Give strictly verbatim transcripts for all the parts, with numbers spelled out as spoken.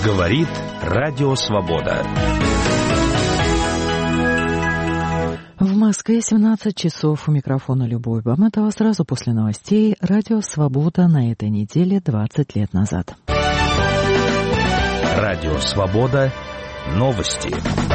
Говорит Радио Свобода. В Москве семнадцать часов. У микрофона Любовь Баматова. Сразу после новостей Радио Свобода на этой неделе двадцать лет назад. Радио Свобода. Новости.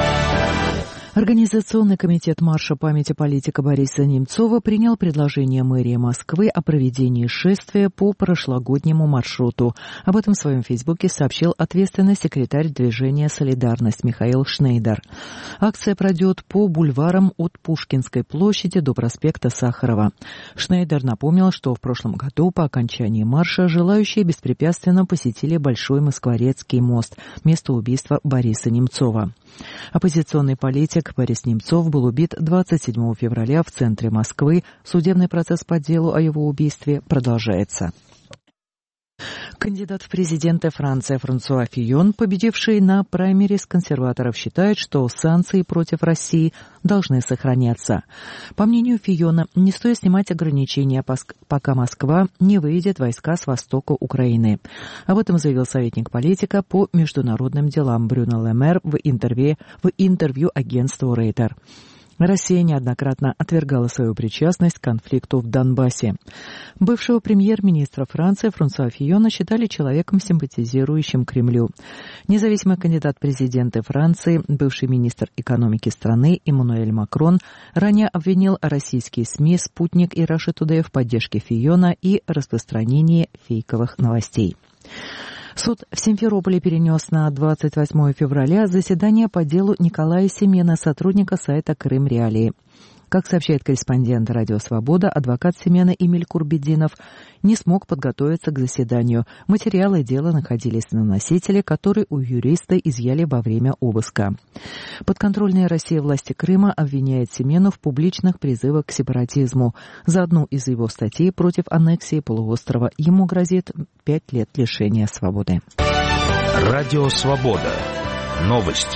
Организационный комитет марша памяти политика Бориса Немцова принял предложение мэрии Москвы о проведении шествия по прошлогоднему маршруту. Об этом в своем фейсбуке сообщил ответственный секретарь движения «Солидарность» Михаил Шнейдер. Акция пройдет по бульварам от Пушкинской площади до проспекта Сахарова. Шнейдер напомнил, что в прошлом году по окончании марша желающие беспрепятственно посетили Большой Москворецкий мост, место убийства Бориса Немцова. Оппозиционный политик Борис Немцов был убит двадцать седьмого февраля в центре Москвы. Судебный процесс по делу о его убийстве продолжается. Кандидат в президенты Франции Франсуа Фийон, победивший на праймерис консерваторов, считает, что санкции против России должны сохраняться. По мнению Фийона, не стоит снимать ограничения, пока Москва не выведет войска с востока Украины. Об этом заявил советник политика по международным делам Брюно Ле Мэр в интервью, в интервью агентству Рейтер. Россия неоднократно отвергала свою причастность к конфликту в Донбассе. Бывшего премьер-министра Франции Франсуа Фийона считали человеком, симпатизирующим Кремлю. Независимый кандидат в президенты Франции, бывший министр экономики страны Эммануэль Макрон, ранее обвинил российские СМИ «Спутник» и Russia Today в поддержке Фийона и распространении фейковых новостей. Суд в Симферополе перенес на двадцать восьмого февраля заседание по делу Николая Семена, сотрудника сайта «Крым Реалии». Как сообщает корреспондент «Радио Свобода», адвокат Семена Эмиль Курбединов не смог подготовиться к заседанию. Материалы дела находились на носителе, который у юриста изъяли во время обыска. Подконтрольная России власти Крыма обвиняет Семену в публичных призывах к сепаратизму. За одну из его статей против аннексии полуострова ему грозит пять лет лишения свободы. Радио Свобода. Новости.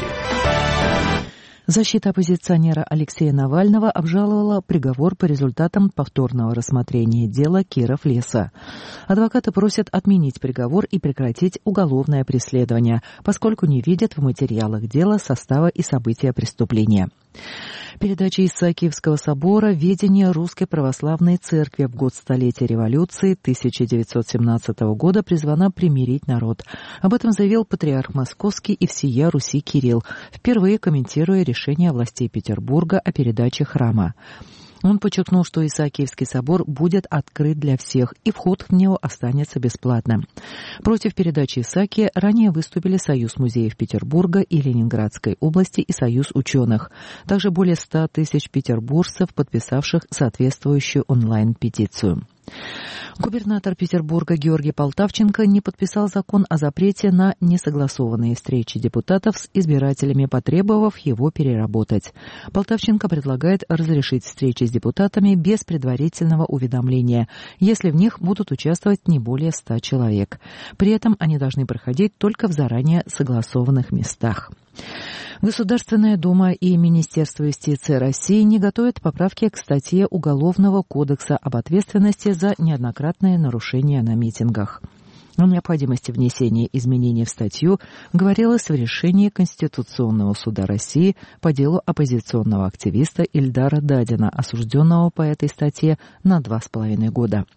Защита оппозиционера Алексея Навального обжаловала приговор по результатам повторного рассмотрения дела Киров-Леса. Адвокаты просят отменить приговор и прекратить уголовное преследование, поскольку не видят в материалах дела состава и события преступления. Передача Исаакиевского собора «Ведение Русской Православной Церкви» в год столетия революции тысяча девятьсот семнадцатого года призвана примирить народ. Об этом заявил патриарх Московский и всея Руси Кирилл, впервые комментируя решение властей Петербурга о передаче храма. Он подчеркнул, что Исаакиевский собор будет открыт для всех, и вход в него останется бесплатным. Против передачи Исаакия ранее выступили Союз музеев Петербурга и Ленинградской области и Союз ученых. Также более ста тысяч петербуржцев, подписавших соответствующую онлайн-петицию. Губернатор Петербурга Георгий Полтавченко не подписал закон о запрете на несогласованные встречи депутатов с избирателями, потребовав его переработать. Полтавченко предлагает разрешить встречи с депутатами без предварительного уведомления, если в них будут участвовать не более ста человек. При этом они должны проходить только в заранее согласованных местах. Государственная Дума и Министерство юстиции России не готовят поправки к статье Уголовного кодекса об ответственности за неоднократные нарушения на митингах. О необходимости внесения изменений в статью говорилось в решении Конституционного суда России по делу оппозиционного активиста Ильдара Дадина, осужденного по этой статье на два с половиной года.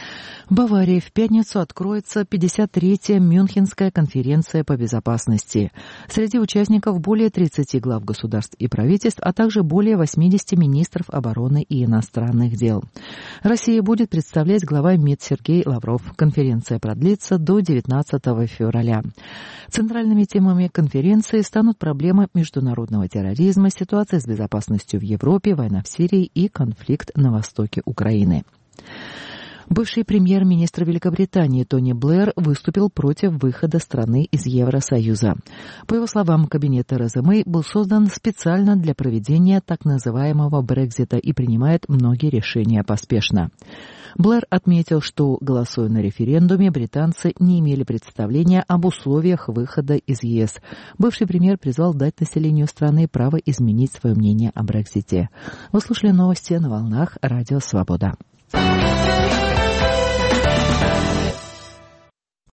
В Баварии в пятницу откроется пятьдесят третья Мюнхенская конференция по безопасности. Среди участников более тридцати глав государств и правительств, а также более восьмидесяти министров обороны и иностранных дел. Россия будет представлять глава МИД Сергей Лавров. Конференция продлится до девятнадцатого февраля. Центральными темами конференции станут проблемы международного терроризма, ситуация с безопасностью в Европе, война в Сирии и конфликт на востоке Украины. Бывший премьер-министр Великобритании Тони Блэр выступил против выхода страны из Евросоюза. По его словам, кабинет Терезы Мэй был создан специально для проведения так называемого Брексита и принимает многие решения поспешно. Блэр отметил, что, голосуя на референдуме, британцы не имели представления об условиях выхода из ЕС. Бывший премьер призвал дать населению страны право изменить свое мнение о Брексите. Вы слушали новости на волнах Радио Свобода.